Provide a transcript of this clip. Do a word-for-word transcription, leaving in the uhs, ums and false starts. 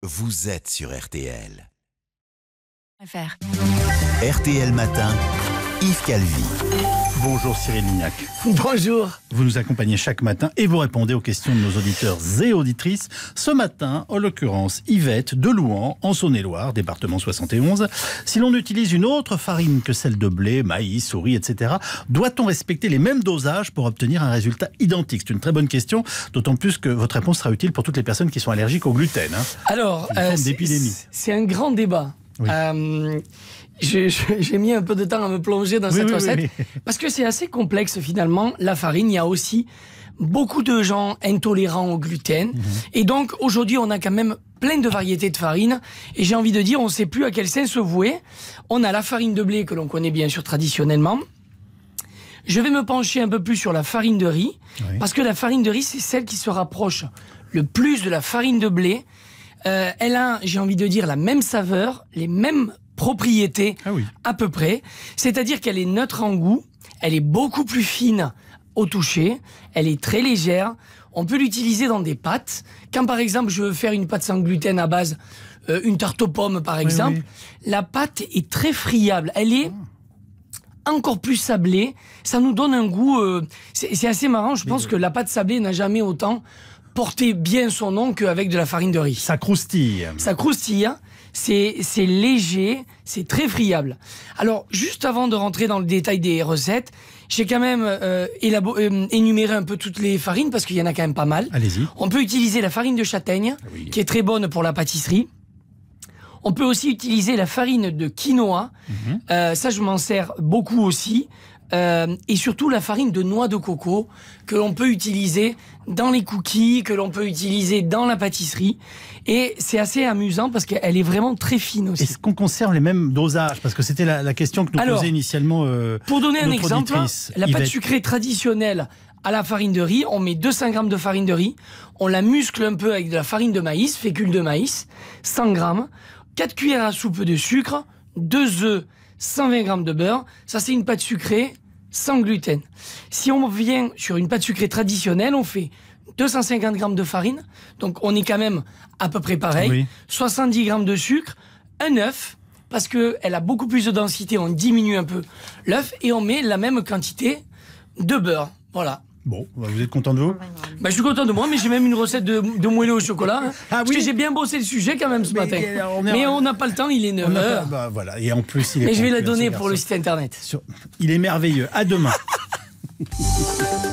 vous êtes sur R T L. Faire. R T L Matin, Yves Calvi. Bonjour Cyril Lignac. Bonjour. Vous nous accompagnez chaque matin et vous répondez aux questions de nos auditeurs et auditrices. Ce matin, en l'occurrence, Yvette de Louhans, en Saône-et-Loire, département soixante et onze. Si l'on utilise une autre farine que celle de blé, maïs, riz, et cetera, doit-on respecter les mêmes dosages pour obtenir un résultat identique? C'est une très bonne question, d'autant plus que votre réponse sera utile pour toutes les personnes qui sont allergiques au gluten. Hein. Alors, Une forme euh, d'épidémie. c'est, c'est un grand débat. Oui. Euh, j'ai, j'ai mis un peu de temps à me plonger dans Oui, cette oui, recette oui, oui. parce que c'est assez complexe finalement. La farine, il y a aussi beaucoup de gens intolérants au gluten. Mmh. Et donc aujourd'hui, on a quand même plein de variétés de farine. Et j'ai envie de dire, on ne sait plus à quel sens se vouer. On a la farine de blé que l'on connaît bien sûr traditionnellement. Je vais me pencher un peu plus sur la farine de riz, oui. Parce que la farine de riz, c'est celle qui se rapproche le plus de la farine de blé. Euh, elle a, j'ai envie de dire, la même saveur, les mêmes propriétés ah oui. à peu près. C'est-à-dire qu'elle est neutre en goût, elle est beaucoup plus fine au toucher, elle est très légère. On peut l'utiliser dans des pâtes. Quand par exemple je veux faire une pâte sans gluten à base, euh, une tarte aux pommes par exemple, oui, oui. La pâte est très friable. Elle est encore plus sablée. Ça nous donne un goût... Euh, c'est, c'est assez marrant. Je pense oui. que la pâte sablée n'a jamais autant porté bien son nom qu'avec de la farine de riz. Ça croustille. Ça croustille. C'est, c'est léger, c'est très friable. Alors, juste avant de rentrer dans le détail des recettes, j'ai quand même euh, élabo- euh, énuméré un peu toutes les farines, parce qu'il y en a quand même pas mal. Allez-y. On peut utiliser la farine de châtaigne, oui. qui est très bonne pour la pâtisserie. On peut aussi utiliser la farine de quinoa. Mmh. Euh, ça, je m'en sers beaucoup aussi. Euh, et surtout la farine de noix de coco que l'on peut utiliser dans les cookies, que l'on peut utiliser dans la pâtisserie. Et c'est assez amusant parce qu'elle est vraiment très fine aussi. Est-ce qu'on conserve les mêmes dosages? Parce que c'était la, la question que nous Alors, posait initialement euh, pour donner un exemple, la Yvette. pâte sucrée traditionnelle à la farine de riz, on met deux cents grammes de farine de riz, on la muscle un peu avec de la farine de maïs, fécule de maïs, cent grammes, quatre cuillères à soupe de sucre, deux œufs, cent vingt grammes de beurre. Ça, c'est une pâte sucrée sans gluten. Si on vient sur une pâte sucrée traditionnelle, on fait deux cent cinquante grammes de farine. Donc, on est quand même à peu près pareil. Oui. soixante-dix grammes de sucre, un œuf, parce qu'elle a beaucoup plus de densité. On diminue un peu l'œuf et on met la même quantité de beurre. Voilà. Bon, vous êtes content de vous? Bah, je suis content de moi, mais j'ai même une recette de, de moelleux au chocolat. Hein, ah, parce oui. que j'ai bien bossé le sujet quand même ce mais, matin. On est... Mais on n'a pas le temps, il est neuf heures. Bah, voilà. Et en plus, il est. Et je vais la donner pour le site internet. Il est merveilleux. À demain.